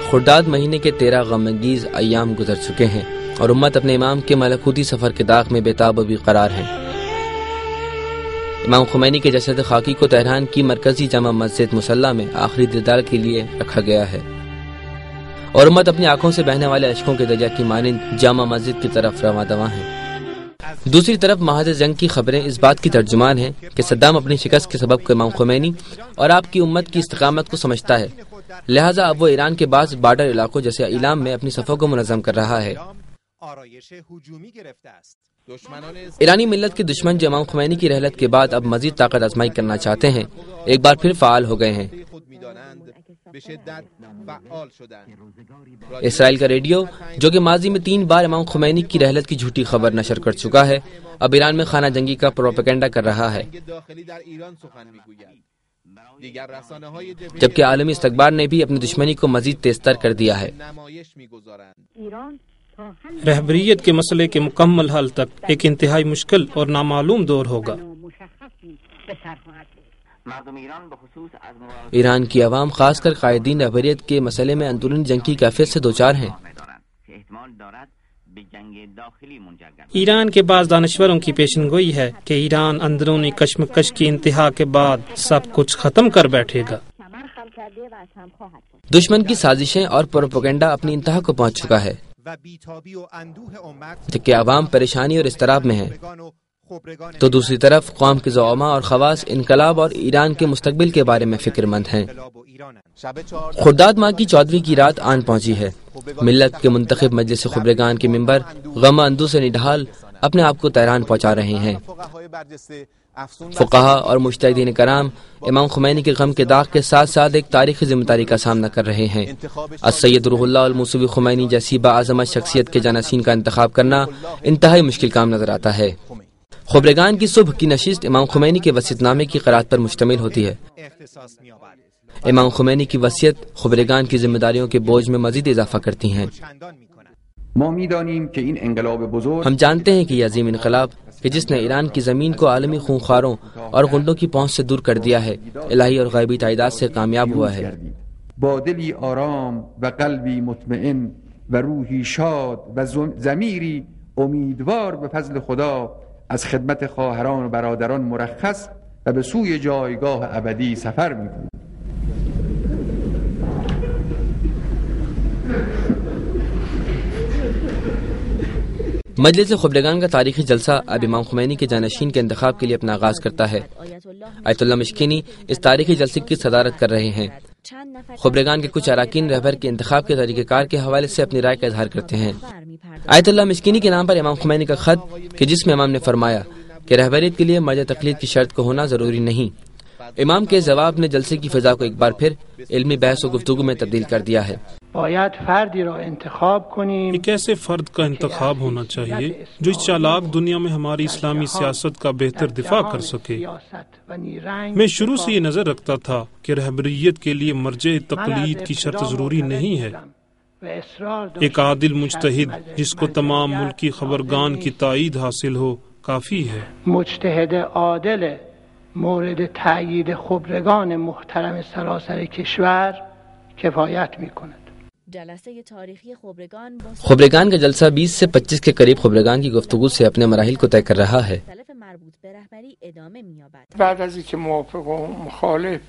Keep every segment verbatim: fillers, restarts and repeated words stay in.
خرداد مہینے کے تیرہ غم انگیز ایام گزر چکے ہیں اور امت اپنے امام کے ملکوتی سفر کے داغ میں بے تاب و بے قرار ہے۔ امام خمینی کے جسد خاکی کو تہران کی مرکزی جامع مسجد مصلی میں آخری دیدار کے لیے رکھا گیا ہے اور امت اپنی آنکھوں سے بہنے والے اشکوں کے دریا کی مانند جامع مسجد کی طرف رواں دواں ہے۔ دوسری طرف محاذ جنگ کی خبریں اس بات کی ترجمان ہیں کہ صدام اپنی شکست کے سبب کو امام خمینی اور آپ کی امت کی استقامت کو سمجھتا ہے، لہٰذا اب وہ ایران کے بعض بارڈر علاقوں جیسے ایلام میں اپنی صفوں کو منظم کر رہا ہے۔ ایرانی ملت کے دشمن جو امام خمینی کی رحلت کے بعد اب مزید طاقت آزمائی کرنا چاہتے ہیں، ایک بار پھر فعال ہو گئے ہیں۔ اسرائیل کا ریڈیو جو کہ ماضی میں تین بار امام خمینی کی رحلت کی جھوٹی خبر نشر کر چکا ہے، اب ایران میں خانہ جنگی کا پروپیگنڈا کر رہا ہے، جبکہ عالمی استخبار نے بھی اپنی دشمنی کو مزید تیز تر کر دیا ہے۔ رہبریت کے مسئلے کے مکمل حل تک ایک انتہائی مشکل اور نامعلوم دور ہوگا۔ ایران کی عوام خاص کر قائدین رہبریت کے مسئلے میں اندرونی جنگ کی کیفیت سے دوچار ہیں۔ ایران کے بعض دانشوروں کی پیشن گوئی ہے کہ ایران اندرونی کشمکش کی انتہا کے بعد سب کچھ ختم کر بیٹھے گا۔ دشمن کی سازشیں اور پروپیگنڈا اپنی انتہا کو پہنچ چکا ہے، جبکہ عوام پریشانی اور اضطراب میں ہے، تو دوسری طرف قوم کے زعماء اور خواص انقلاب اور ایران کے مستقبل کے بارے میں فکر مند ہیں۔ خرداد ماہ کی چودہویں کی رات آن پہنچی ہے۔ ملت کے منتخب مجلس خبرگان کے ممبر غم اندو سے نڈھال اپنے آپ کو تہران پہنچا رہے ہیں۔ فقہا اور مجتہدین کرام امام خمینی کے غم کے داغ کے ساتھ ساتھ ایک تاریخی ذمہ داری کا سامنا کر رہے ہیں۔ السید روح اللہ الموسوی خمینی جیسی باعظمت شخصیت کے جانشین کا انتخاب کرنا انتہائی مشکل کام نظر آتا ہے۔ خبرگان کی صبح کی نشست امام خمینی کے وصیت نامے کی قرات پر مشتمل ہوتی ہے۔ امام خمینی کی وصیت خبرگان کی ذمہ داریوں کے بوجھ میں مزید اضافہ کرتی ہیں۔ ہم جانتے ہیں کہ یہ عظیم انقلاب کہ جس نے ایران کی زمین کو عالمی خونخواروں اور غنڈوں کی پہنچ سے دور کر دیا ہے، الہی اور غیبی تائیدات سے کامیاب ہوا ہے۔ با دلی آرام و قلبی مطمئن و روحی شاد و ضمیری امیدوار به فضل خدا از خدمت خواهران و برادران مرخص و به سوی جایگاه ابدی سفر می‌کنیم۔ مجلس خبرگان کا تاریخی جلسہ اب امام خمینی کے جانشین کے انتخاب کے لیے اپنا آغاز کرتا ہے۔ آیت اللہ مشکینی اس تاریخی جلسے کی صدارت کر رہے ہیں۔ خبرگان کے کچھ اراکین رہبر کے انتخاب کے طریقہ کار کے حوالے سے اپنی رائے کا اظہار کرتے ہیں۔ آیت اللہ مشکینی کے نام پر امام خمینی کا خط کہ جس میں امام نے فرمایا کہ رہبریت کے لیے مرجع تقلید کی شرط کو ہونا ضروری نہیں، امام کے جواب نے جلسے کی فضا کو ایک بار پھر علمی بحث و گفتگو میں تبدیل کر دیا ہے۔ ایک ایسے فرد کا انتخاب ہونا چاہیے جو اس چالاک دنیا میں ہماری اسلامی سیاست کا بہتر دفاع کر سکے۔ میں شروع سے یہ نظر رکھتا تھا کہ رہبریت کے لیے مرجع تقلید کی شرط ضروری نہیں ہے۔ ایک عادل مجتہد جس کو تمام ملکی خبرگان کی تائید حاصل ہو کافی ہے۔ مجتہد عادل مورد تأیید خبرگان محترم سراسر کشور کفایت می‌کند۔ جلسه تاریخی خبرگان خبرگان کا جلسہ بیس سے پچیس کے قریب خبرگان کی گفتگو سے اپنے مراحل کو طے کر رہا ہے۔ مربوط به رهبری ادامه می‌یابد۔ بعد از اینکه موافق و مخالف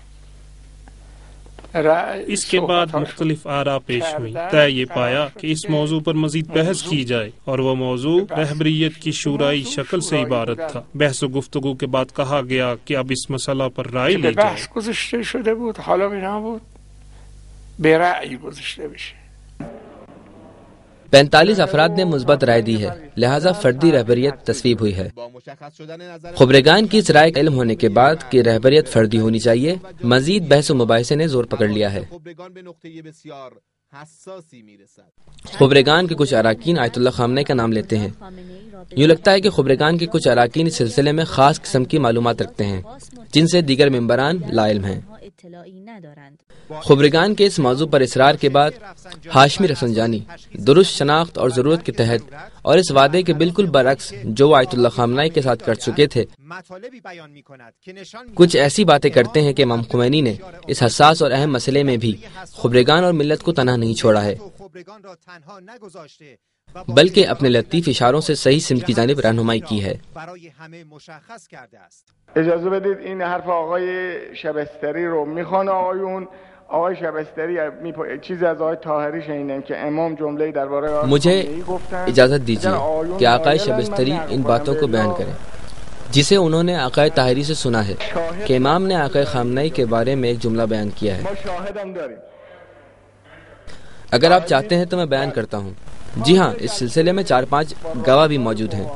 اس کے بعد مختلف آراء پیش ہوئی، طے یہ پایا کہ اس موضوع پر مزید بحث کی جائے، اور وہ موضوع رہبریت کی شورائی شکل سے عبارت تھا۔ بحث و گفتگو کے بعد کہا گیا کہ اب اس مسئلہ پر رائے لی جائے۔ بحث گذاشته شده بود، حالا می نبود به رأی گذاشته بشه۔ پینتالیس افراد نے مثبت رائے دی ہے، لہٰذا فردی رہبریت تصویب ہوئی ہے۔ خبرگان کی اس رائے کا علم ہونے کے بعد کہ رہبریت فردی ہونی چاہیے، مزید بحث و مباحثے نے زور پکڑ لیا ہے۔ خبرگان کے کچھ اراکین آیت اللہ خامنہ کا نام لیتے ہیں۔ یوں لگتا ہے کہ خبرگان کے کچھ اراکین اس سلسلے میں خاص قسم کی معلومات رکھتے ہیں جن سے دیگر ممبران لا علم ہیں۔ اطلاعی ندارند. خبرگان کے اس موضوع پر اصرار کے بعد ہاشمی رفسنجانی درست شناخت اور ضرورت کے تحت اور اس وعدے کے بالکل برعکس جو آیت اللہ خامنہئی کے ساتھ کر چکے تھے کچھ ایسی باتیں کرتے ہیں کہ امام خمینی نے اس حساس اور اہم مسئلے میں بھی خبرگان اور ملت کو تنہا نہیں چھوڑا ہے بلکہ اپنے لطیف اشاروں سے صحیح سمت کی جانب رہنمائی کی ہے. اجازه بدید این حرف آقای شبستری رو میخوان آقایون. آقای شبستری چیزی از آقای طاهری شنیدم که امام جمله‌ای درباره آقای مجھے خامنه‌ای گفتن. اجازت دیجیے کہ آقای شبستری ان باتوں کو بیان کریں جسے انہوں نے آقای طاہری سے سنا ہے کہ امام نے آقای خامنہئی کے بارے میں ایک جملہ بیان کیا ہے. ما شاهدم داریم. اگر آپ چاہتے ہیں تو میں بیان کرتا ہوں. جی ہاں، اس سلسلے میں چار پانچ گواہ بھی موجود ہیں.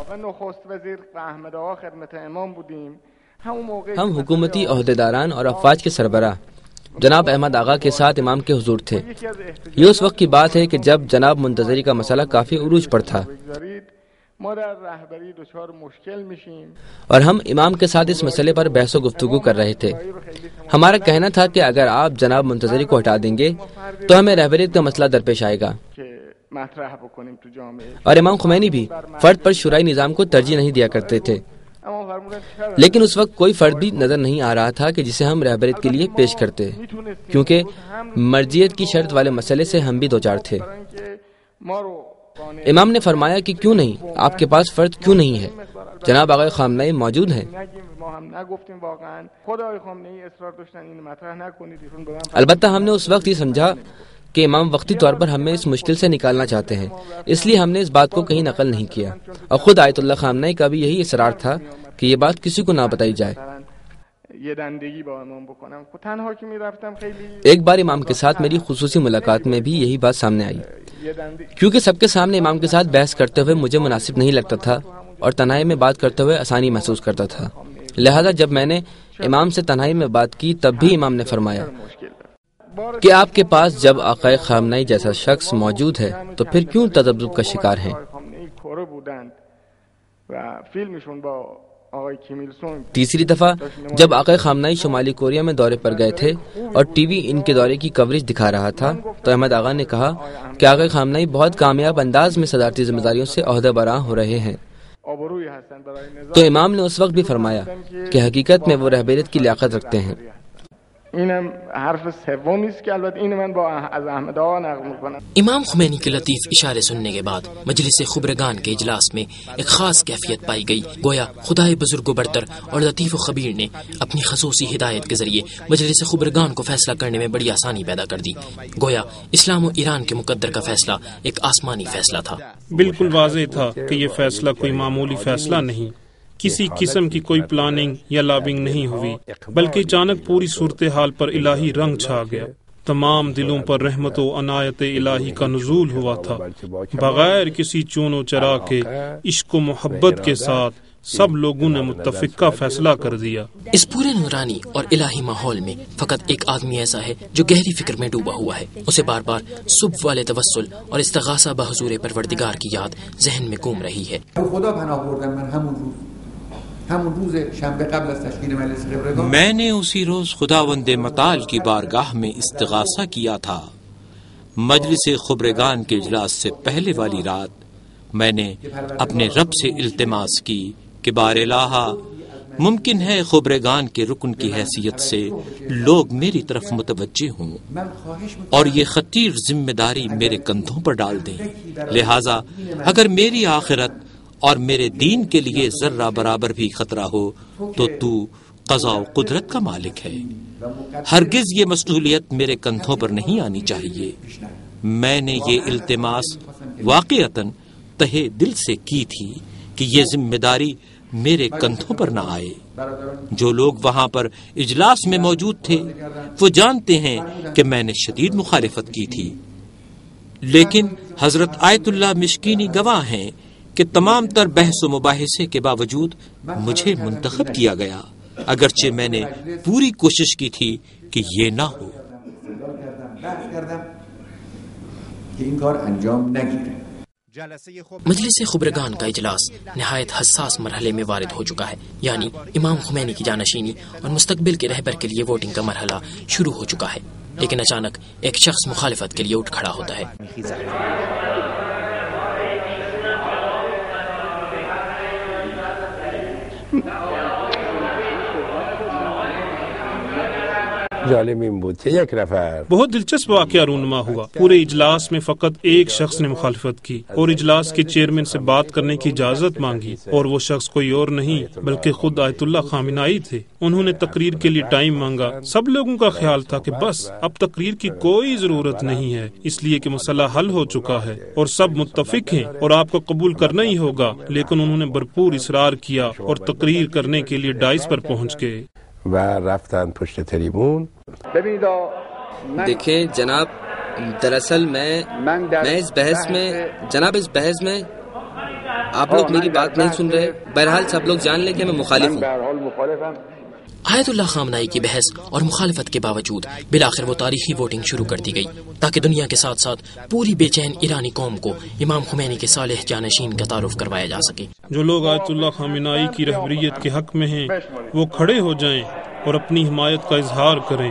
ہم حکومتی عہدیداران اور افواج کے سربراہ جناب احمد آغا کے ساتھ امام کے حضور تھے. یہ اس وقت کی بات ہے کہ جب جناب منتظری کا مسئلہ کافی عروج پر تھا اور ہم امام کے ساتھ اس مسئلے پر بحث و گفتگو کر رہے تھے. ہمارا کہنا تھا کہ اگر آپ جناب منتظری کو ہٹا دیں گے تو ہمیں رہبریت کا مسئلہ درپیش آئے گا. اور امام خمینی بھی فرد پر شورائے نظام کو ترجیح نہیں دیا کرتے تھے، لیکن اس وقت کوئی فرد بھی نظر نہیں آ رہا تھا کہ جسے ہم رہبریت کے لیے پیش کرتے، کیونکہ مرجیت کی شرط والے مسئلے سے ہم بھی دوچار تھے. امام نے فرمایا کہ کیوں نہیں، آپ کے پاس فرد کیوں نہیں ہے؟ جناب آقای خامنہئی موجود ہیں. البتہ ہم نے اس وقت یہ سمجھا کہ امام وقتی طور پر ہمیں اس مشکل سے نکالنا چاہتے ہیں، اس لیے ہم نے اس بات کو کہیں نقل نہیں کیا. اور خود آیت اللہ خامنہئی کا بھی یہی اصرار تھا کہ یہ بات کسی کو نہ بتائی جائے. ایک بار امام کے ساتھ میری خصوصی ملاقات میں بھی یہی بات سامنے آئی. کیونکہ سب کے سامنے امام کے ساتھ بحث کرتے ہوئے مجھے مناسب نہیں لگتا تھا اور تنہائی میں بات کرتے ہوئے آسانی محسوس کرتا تھا. لہذا جب میں نے امام سے تنہائی میں بات کی تب بھی امام نے فرمایا کہ آپ کے پاس جب آقای خامنہئی جیسا شخص موجود ہے تو پھر کیوں تذبذب کا شکار ہیں؟ تیسری دفعہ جب آقای خامنہئی شمالی کوریا میں دورے پر گئے تھے اور ٹی وی ان کے دورے کی کوریج دکھا رہا تھا تو احمد آغا نے کہا کہ آقای خامنہئی بہت کامیاب انداز میں صدارتی ذمہ داریوں سے عہدہ براں ہو رہے ہیں. تو امام نے اس وقت بھی فرمایا کہ حقیقت میں وہ رہبریت کی لیاقت رکھتے ہیں. اینم حرف سومی است که البته این من با از احمد آقا نقل میکنم. امام خمینی کے لطیف اشارے سننے کے بعد مجلس خبرگان کے اجلاس میں ایک خاص کیفیت پائی گئی. گویا خدائے بزرگ و برتر اور لطیف و خبیر نے اپنی خصوصی ہدایت کے ذریعے مجلس خبرگان کو فیصلہ کرنے میں بڑی آسانی پیدا کر دی. گویا اسلام و ایران کے مقدر کا فیصلہ ایک آسمانی فیصلہ تھا. بالکل واضح تھا کہ یہ فیصلہ کوئی معمولی فیصلہ نہیں، کسی قسم کی کوئی پلاننگ یا لابنگ نہیں ہوئی، بلکہ اچانک پوری صورتحال پر الہی رنگ چھا گیا. تمام دلوں پر رحمت و عنایت الہی کا نزول ہوا تھا. بغیر کسی چون و چرا کے عشق و محبت کے ساتھ سب لوگوں نے متفقہ فیصلہ کر دیا. اس پورے نورانی اور الہی ماحول میں فقط ایک آدمی ایسا ہے جو گہری فکر میں ڈوبا ہوا ہے. اسے بار بار صبح والے توسل اور استغاثہ بحضور پروردگار کی یاد ذہن میں گھوم رہی ہے. میں نے اسی روز خداوند متعال کی بارگاہ میں استغاثہ کیا تھا. مجلس خبرگان کے اجلاس سے پہلے والی رات میں نے اپنے رب سے التماس کی کہ بار الہا ممکن ہے خبرگان کے رکن کی حیثیت سے لوگ میری طرف متوجہ ہوں اور یہ خطیر ذمہ داری میرے کندھوں پر ڈال دیں. لہٰذا اگر میری آخرت اور میرے دین کے لیے ذرہ برابر بھی خطرہ ہو تو تو قضاء و قدرت کا مالک ہے. ہرگز یہ مسئولیت میرے کندھوں پر نہیں آنی چاہیے. میں نے یہ التماس واقعتاً تہے دل سے کی تھی کہ یہ ذمہ داری میرے کندھوں پر نہ آئے. جو لوگ وہاں پر اجلاس میں موجود تھے وہ جانتے ہیں کہ میں نے شدید مخالفت کی تھی، لیکن حضرت آیت اللہ مشکینی گواہ ہیں کہ تمام تر بحث و مباحثے کے باوجود مجھے منتخب کیا گیا، اگرچہ میں نے پوری کوشش کی تھی کہ یہ نہ ہو. مجلس خبرگان کا اجلاس نہایت حساس مرحلے میں وارد ہو چکا ہے، یعنی امام خمینی کی جانشینی اور مستقبل کے رہبر کے لیے ووٹنگ کا مرحلہ شروع ہو چکا ہے، لیکن اچانک ایک شخص مخالفت کے لیے اٹھ کھڑا ہوتا ہے۔ بہت دلچسپ واقعہ رونما ہوا۔ پورے اجلاس میں فقط ایک شخص نے مخالفت کی اور اجلاس کے چیئرمین سے بات کرنے کی اجازت مانگی، اور وہ شخص کوئی اور نہیں بلکہ خود آیت اللہ خامنائی تھے۔ انہوں نے تقریر کے لیے ٹائم مانگا۔ سب لوگوں کا خیال تھا کہ بس اب تقریر کی کوئی ضرورت نہیں ہے، اس لیے کہ مسئلہ حل ہو چکا ہے اور سب متفق ہیں اور آپ کو قبول کرنا ہی ہوگا، لیکن انہوں نے بھرپور اصرار کیا اور تقریر کرنے کے لیے ڈائس پر پہنچ گئے و رفتن پشت تریبون۔ دیکھیں جناب، دراصل میں میں اس بحث میں جناب اس بحث میں آپ لوگ میری بات نہیں سن رہے۔ بہرحال سب لوگ جان لیں کہ میں مخالف ہوں۔ آیت اللہ خامنائی کی بحث اور مخالفت کے باوجود بالآخر وہ تاریخی ووٹنگ شروع کر دی گئی تاکہ دنیا کے ساتھ ساتھ پوری بے چین ایرانی قوم کو امام خمینی کے صالح جانشین کا تعارف کروایا جا سکے۔ جو لوگ آیت اللہ خامنائی کی رہبریت کے حق میں ہیں وہ کھڑے ہو جائیں اور اپنی حمایت کا اظہار کریں۔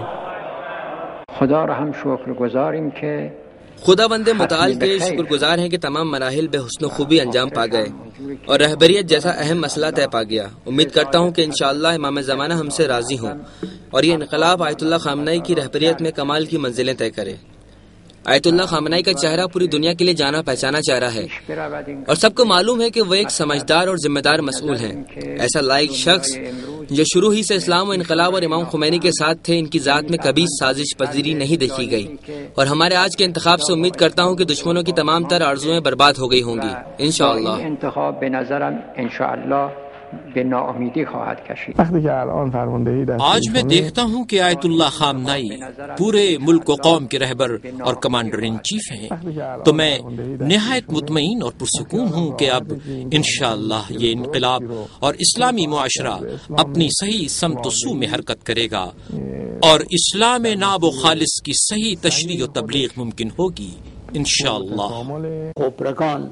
خدا را ہم شکر گزاریم کہ خدا بند متعال کے شکر گزار ہیں کہ تمام مراحل بے حسن و خوبی انجام پا گئے اور رہبریت جیسا اہم مسئلہ طے پا گیا۔ امید کرتا ہوں کہ انشاءاللہ امام زمانہ ہم سے راضی ہوں اور یہ انقلاب آیت اللہ خامنائی کی رہبریت میں کمال کی منزلیں طے کرے۔ آیت اللہ خامنائی کا چہرہ پوری دنیا کے لیے جانا پہچانا چہرہ ہے اور سب کو معلوم ہے کہ وہ ایک سمجھدار اور ذمہ دار مسئول ہیں۔ ایسا لائق شخص جو شروع ہی سے اسلام و انقلاب اور امام خمینی کے ساتھ تھے، ان کی ذات میں کبھی سازش پذیری نہیں دیکھی گئی، اور ہمارے آج کے انتخاب سے امید کرتا ہوں کہ دشمنوں کی تمام تر آرزویں برباد ہو گئی ہوں گی انشاءاللہ۔ انتخاب به نظرم انشاءاللہ به ناامیدی خواهد کشید۔ آج میں دیکھتا ہوں کہ آیت اللہ خامنائی پورے ملک و قوم کے رہبر اور کمانڈر ان چیف ہیں، تو میں نہایت مطمئن اور پرسکون ہوں کہ اب انشاءاللہ یہ انقلاب اور اسلامی معاشرہ اپنی صحیح سمت و سو میں حرکت کرے گا اور اسلام ناب و خالص کی صحیح تشریح و تبلیغ ممکن ہوگی انشاءاللہ۔ خبرگان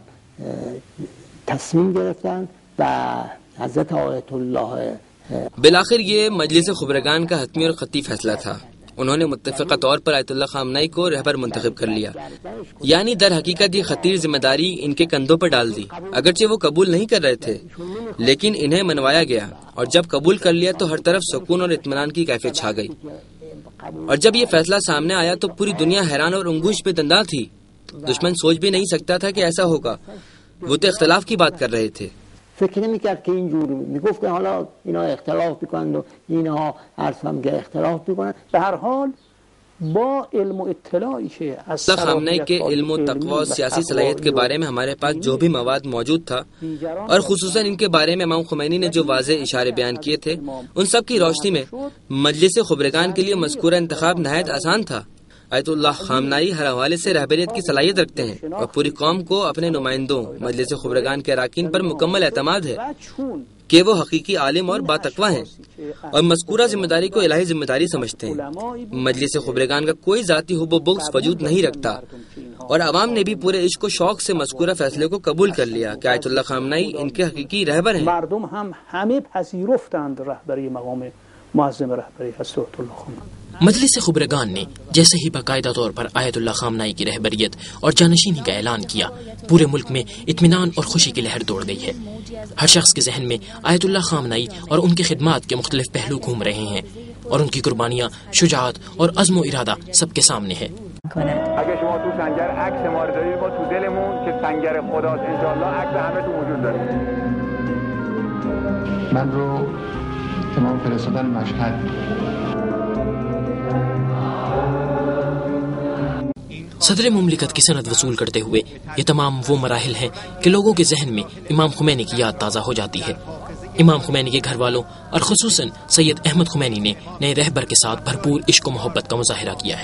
تصمیم گرفتن و حضرت آیت اللہ بالآخر یہ مجلس خبرگان کا حتمی اور قطعی فیصلہ تھا۔ انہوں نے متفقہ طور پر آیت اللہ خامنائی کو رہبر منتخب کر لیا، یعنی در حقیقت یہ خطیر ذمہ داری ان کے کندھوں پر ڈال دی۔ اگرچہ وہ قبول نہیں کر رہے تھے لیکن انہیں منوایا گیا، اور جب قبول کر لیا تو ہر طرف سکون اور اطمینان کی کیفیت چھا گئی۔ اور جب یہ فیصلہ سامنے آیا تو پوری دنیا حیران اور انگوش پہ دنداں تھی۔ دشمن سوچ بھی نہیں سکتا تھا کہ ایسا ہوگا، وہ تو اختلاف کی بات کر رہے تھے۔ فکر نمی‌کرد که اینجور میگفت که حالا اینا اختلاف میکنند و اینها عرضم که اختلاف میکنند. به هر حال با علم و اطلاعی که از خامنه‌ای کے علم و تقوی و سیاسی صلاحیت کے بارے میں ہمارے پاس جو بھی مواد موجود تھا اور خصوصاً ان کے بارے میں امام خمینی نے جو واضح اشارے بیان کیے تھے، ان سب کی روشنی میں مجلس خبرگان کے لیے مذکورہ انتخاب نہایت آسان تھا۔ آیت اللہ خامنائی ہر حوالے سے رہبریت کی صلاحیت رکھتے ہیں اور پوری قوم کو اپنے نمائندوں مجلس خبرگان کے اراکین پر مکمل اعتماد ہے کہ وہ حقیقی عالم اور باتقوا ہیں اور مذکورہ ذمہ داری کو الہی ذمہ داری سمجھتے ہیں۔ مجلس خبرگان کا کوئی ذاتی حب و بغض وجود نہیں رکھتا اور عوام نے بھی پورے عشق و شوق سے مذکورہ فیصلے کو قبول کر لیا کہ آیت اللہ خامنائی ان کے حقیقی رہبر ہیں۔ مردم هم همه پذیرفتند رهبری مقام معظم رهبری حضرت اللہ خمینی۔ مجلس خبرگان نے جیسے ہی باقاعدہ طور پر آیت اللہ خامنائی کی رہبریت اور جانشینی کا اعلان کیا، پورے ملک میں اطمینان اور خوشی کی لہر دوڑ گئی ہے۔ ہر شخص کے ذہن میں آیت اللہ خامنائی اور ان کی خدمات کے مختلف پہلو گھوم رہے ہیں اور ان کی قربانیاں، شجاعت اور عزم و ارادہ سب کے سامنے ہے۔ اگه شما تو سنگر عکس ما رو دارید، ما تو دلمون که سنگر خداست انشاءالله عکس همه تو وجود داریم. من رو تمام فرستادن مشهد صدر مملکت کی سند وصول کرتے ہوئے یہ تمام وہ مراحل ہیں کہ لوگوں کے ذہن میں امام خمینی کی یاد تازہ ہو جاتی ہے۔ امام خمینی کے گھر والوں اور خصوصاً سید احمد خمینی نے نئے رہبر کے ساتھ بھرپور عشق و محبت کا مظاہرہ کیا ہے۔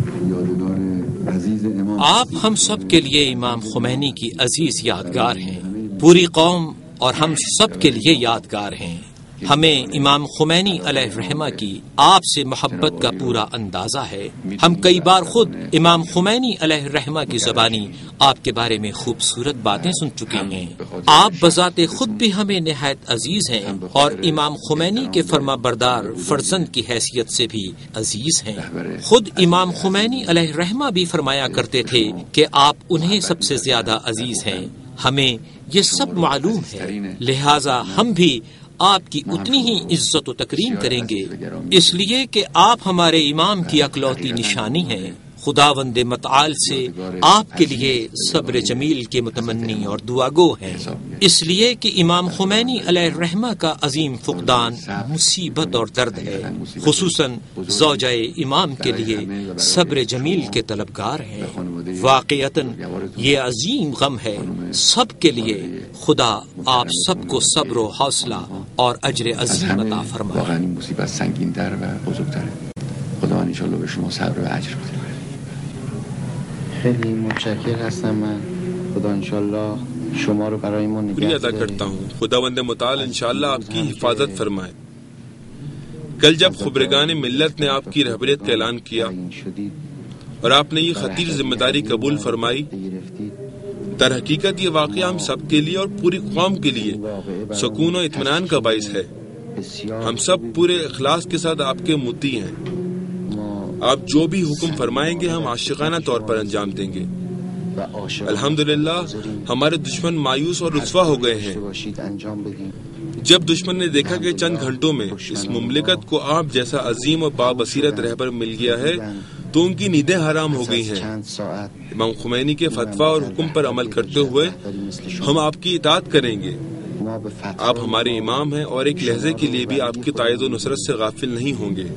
آپ ہم سب کے لیے امام خمینی کی عزیز یادگار ہیں، پوری قوم اور ہم سب کے لیے یادگار ہیں۔ ہمیں امام خمینی علیہ الرحمہ کی آپ سے محبت کا پورا اندازہ ہے. ہم کئی بار خود امام خمینی علیہ الرحمہ کی زبانی آپ کے بارے میں خوبصورت باتیں سن چکے ہیں. آپ بذات خود بھی ہمیں نہایت عزیز ہیں اور امام خمینی کے فرما بردار فرزند کی حیثیت سے بھی عزیز ہیں. خود امام خمینی علیہ الرحمہ بھی فرمایا کرتے تھے کہ آپ انہیں سب سے زیادہ عزیز ہیں. ہمیں یہ سب معلوم ہے، لہذا ہم بھی آپ کی اتنی ہی عزت و تکریم کریں گے، اس لیے کہ آپ ہمارے امام کی اکلوتی نشانی ہیں. خداوند متعال سے آپ کے لیے صبر جمیل کے متمنی اور دعا گو ہیں، اس لیے کہ امام خمینی علیہ الرحمہ کا عظیم فقدان مصیبت اور درد ہے. خصوصاً زوجہ امام کے لیے صبر جمیل کے طلبگار ہیں. واقعتاً یہ عظیم غم ہے سب کے لیے. خدا آپ سب کو صبر و حوصلہ اور اجر عظیم عطا فرمائے. واقعا این مصیبت سنگین‌تر و بزرگتره. خدا ان شاءالله به شما صبر و اجر بده. خیلی متشکر هستم. من خدا انشالله شما رو برای ما نگه شکریہ ادا کرتا ہوں. خداوند متعال انشاءاللہ آپ کی حفاظت فرمائے. کل جب خبرگان ملت نے آپ کی رہبریت کا اعلان کیا اور آپ نے یہ خطیر ذمہ داری قبول فرمائی، در حقیقت یہ واقعہ ہم سب کے لیے اور پوری قوم کے لیے سکون و اطمینان کا باعث ہے. ہم سب پورے اخلاص کے ساتھ آپ کے مطیع ہیں. آپ جو بھی حکم فرمائیں گے ہم عاشقانہ طور پر انجام دیں گے. الحمدللہ ہمارے دشمن مایوس اور رسوا ہو گئے ہیں. جب دشمن نے دیکھا کہ چند گھنٹوں میں اس مملکت کو آپ جیسا عظیم اور بابصیرت رہبر مل گیا ہے تو ان کی نیندیں حرام ہو گئی ہیں. امام خمینی کے فتویٰ اور حکم پر عمل کرتے ہوئے ہم آپ کی اطاعت کریں گے. آپ ہمارے امام ہیں اور ایک لحظے کے لیے بھی آپ کی تائید و نصرت سے غافل نہیں ہوں گے.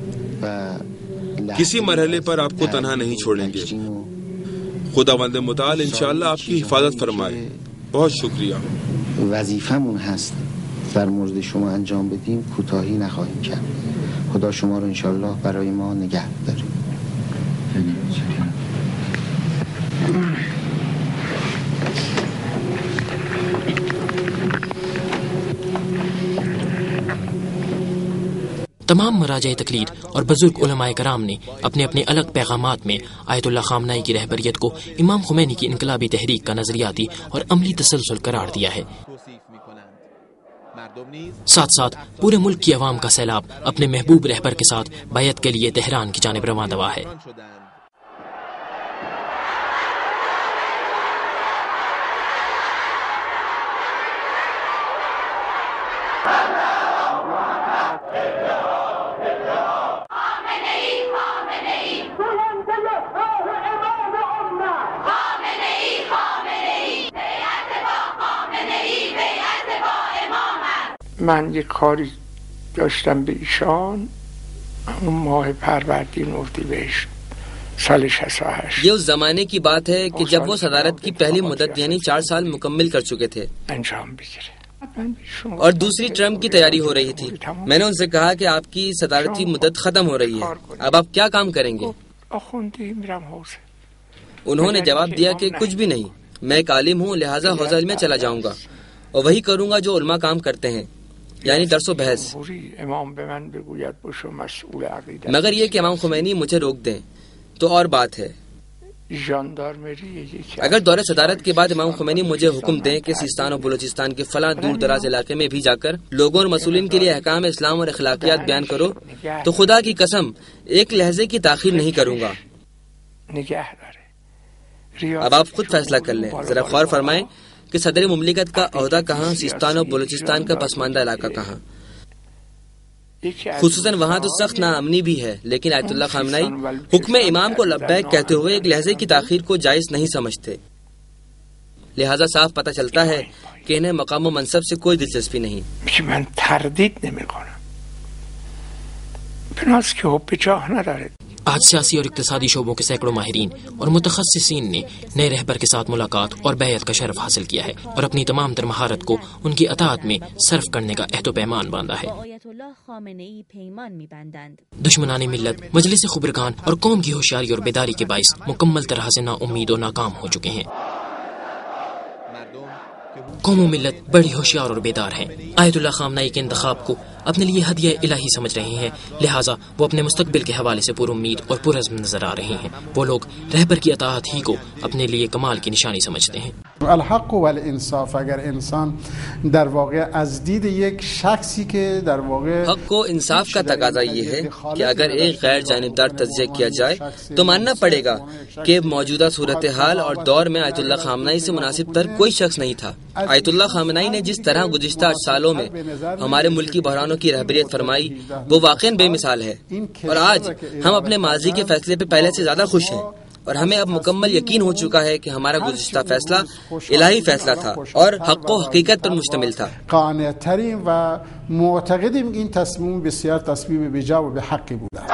کسی مرحلے پر آپ کو تنہا نہیں چھوڑیں گے. خداوند متعال انشاءاللہ آپ کی حفاظت فرمائے. بہت شکریہ. وظیفمون هست در مورد شما انجام بدیم، کوتاهی نخواهیم کرد. خدا شما رو انشاءالله برای ما نگه داره. تمام مراجع تقلید اور بزرگ علماء کرام نے اپنے اپنے الگ پیغامات میں آیت اللہ خامنہئی کی رہبریت کو امام خمینی کی انقلابی تحریک کا نظریاتی اور عملی تسلسل قرار دیا ہے. ساتھ ساتھ پورے ملک کی عوام کا سیلاب اپنے محبوب رہبر کے ساتھ بیعت کے لیے تہران کی جانب رواں دوا ہے. من یک کاری داشتم به ایشان اون ماه فروردین اردیبهشت سال شصت و هشت. یہ اس زمانے کی بات ہے کہ جب وہ صدارت کی پہلی مدت یعنی چار سال مکمل کر چکے تھے انجام بگیره اور دوسری ٹرم کی تیاری ہو رہی تھی. میں نے ان سے کہا کہ آپ کی صدارتی مدت ختم ہو رہی ہے، اب آپ کیا کام کریں گے؟ انہوں نے جواب دیا کہ کچھ بھی نہیں، میں ایک عالم ہوں، لہٰذا حوزہ علم میں چلا جاؤں گا اور وہی کروں گا جو علماء کام کرتے ہیں، یعنی درس و بحث. مگر یہ کہ امام خمینی مجھے روک دیں تو اور بات ہے. اگر دور صدارت کے بعد امام خمینی مجھے حکم دیں کہ سیستان اور بلوچستان کے فلاں دور دراز علاقے میں بھی جا کر لوگوں اور مسئولین کے لیے احکام اسلام اور اخلاقیات بیان کرو تو خدا کی قسم ایک لحظے کی تاخیر نہیں کروں گا. اب آپ خود فیصلہ کر لیں. ذرا غور فرمائیں کہ صدر مملکت کا عہدہ کہاں، سیستان اور بلوچستان کا پسماندہ علاقہ کہاں. خصوصاً وہاں تو سخت ناامنی بھی ہے، لیکن آیت اللہ خامنہئی حکم امام کو لبیک کہتے ہوئے ایک لحظے کی تاخیر کو جائز نہیں سمجھتے. لہذا صاف پتہ چلتا ہے کہ انہیں مقام و منصب سے کوئی دلچسپی نہیں. من تردید نمی‌کنم بناس که حب جاه نداره. آج سیاسی اور اقتصادی شعبوں کے سینکڑوں ماہرین اور متخصصین نے نئے رہبر کے ساتھ ملاقات اور بیعت کا شرف حاصل کیا ہے اور اپنی تمام تر مہارت کو ان کی اطاعت میں صرف کرنے کا عہد و پیمان باندھا ہے. دشمنان ملت، مجلس خبرگان اور قوم کی ہوشیاری اور بیداری کے باعث مکمل طرح سے نا امید و ناکام ہو چکے ہیں. قوم و ملت بڑی ہوشیار اور بیدار ہیں. آیت اللہ خامنہئی کے انتخاب کو اپنے لیے ہدیہ الہی سمجھ رہے ہیں، لہٰذا وہ اپنے مستقبل کے حوالے سے پر امید اور پرعزم نظر آ رہے ہیں. وہ لوگ رہبر کی اطاعت ہی کو اپنے لیے کمال کی نشانی سمجھتے ہیں. الحق والانصاف، اگر انسان در واقع از دید ایک شخصی که در واقع حق و انصاف کا تقاضا یہ ہے کہ اگر ایک غیر جانبدار تجزیہ کیا جائے تو ماننا پڑے گا کہ موجودہ صورتحال اور دور میں آیت اللہ خامنہئی سے مناسب تر کوئی شخص نہیں تھا. آیت اللہ خامنہئی نے جس طرح گزشتہ سالوں میں ہمارے ملکی بحرانوں کی رہبریت فرمائی وہ واقعا بے مثال ہے، اور آج ہم اپنے ماضی کے فیصلے پہ پہلے سے زیادہ خوش ہیں، اور ہمیں اب مکمل یقین ہو چکا ہے کہ ہمارا گزشتہ فیصلہ الہی فیصلہ تھا اور حق و حقیقت پر مشتمل تھا. قانع ترین و معتقدیم این تصمیم بسیار تصمیم بجا و به حقی بوده.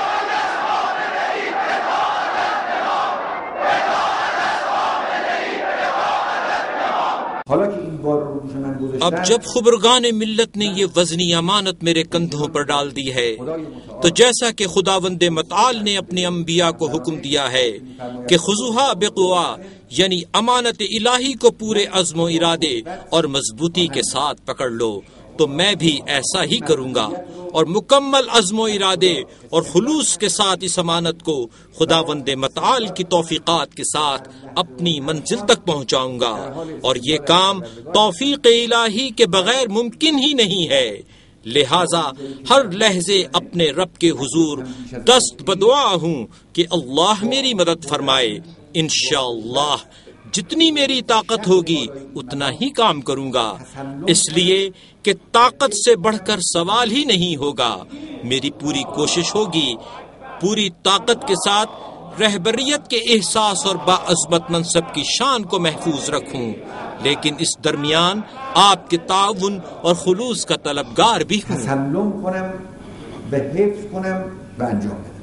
اب جب خبرگان ملت نے یہ وزنی امانت میرے کندھوں پر ڈال دی ہے تو جیسا کہ خداوند متعال نے اپنے انبیاء کو حکم دیا ہے کہ خذوها بقوا، یعنی امانت الہی کو پورے عزم و ارادے اور مضبوطی کے ساتھ پکڑ لو، تو میں بھی ایسا ہی کروں گا اور مکمل عزم و ارادے اور خلوص کے ساتھ اس امانت کو خداوند متعال کی توفیقات کے ساتھ اپنی منزل تک پہنچاؤں گا، اور یہ کام توفیق الہی کے بغیر ممکن ہی نہیں ہے. لہذا ہر لحظے اپنے رب کے حضور دست بدعا ہوں کہ اللہ میری مدد فرمائے. انشاءاللہ جتنی میری طاقت ہوگی اتنا ہی کام کروں گا، اس لیے کہ طاقت سے بڑھ کر سوال ہی نہیں ہوگا. میری پوری کوشش ہوگی پوری طاقت کے ساتھ رہبریت کے احساس اور باعظمت منصب کی شان کو محفوظ رکھوں، لیکن اس درمیان آپ کے تعاون اور خلوص کا طلبگار بھی ہوں. تسلم کنم و حفظ کنم و انجام بدم.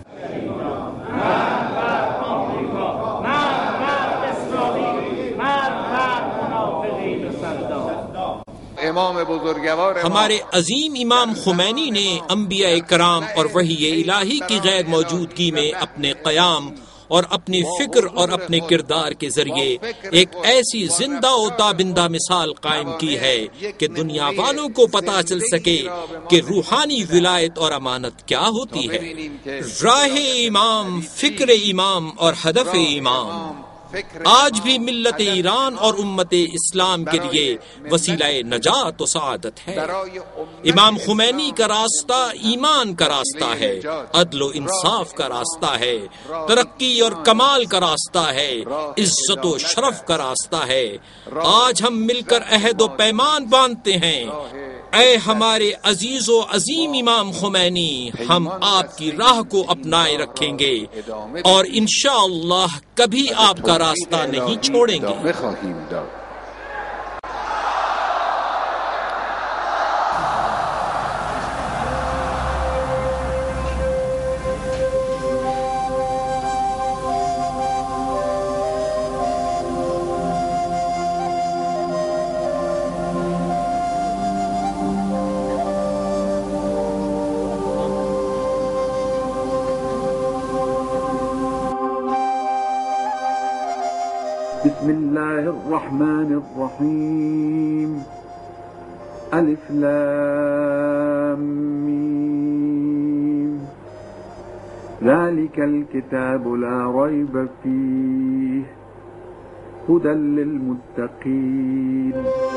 ہمارے عظیم امام خمینی نے انبیاء کرام اور وحی الہی کی غیر موجودگی میں اپنے قیام اور اپنی فکر اور اپنے کردار کے ذریعے ایک ایسی زندہ و تابندہ مثال قائم کی ہے کہ دنیا والوں کو پتہ چل سکے کہ روحانی ولایت اور امانت کیا ہوتی ہے. راہ امام، فکر امام اور ہدف امام آج بھی ملت ایران اور امت اسلام کے لیے وسیلہ نجات و سعادت ہے. امام خمینی کا راستہ ایمان کا راستہ ہے، عدل و انصاف کا راستہ ہے، ترقی اور کمال کا راستہ ہے، عزت و شرف کا راستہ ہے. آج ہم مل کر عہد و پیمان باندھتے ہیں، اے ہمارے عزیز و عظیم امام خمینی، ہم آپ کی راہ کو اپنائے رکھیں گے اور انشاءاللہ کبھی آپ کا راستہ نہیں چھوڑیں گے. بسم الله الرحمن الرحيم. ألف لام ميم. ذلك الكتاب لا ريب فيه هدى للمتقين.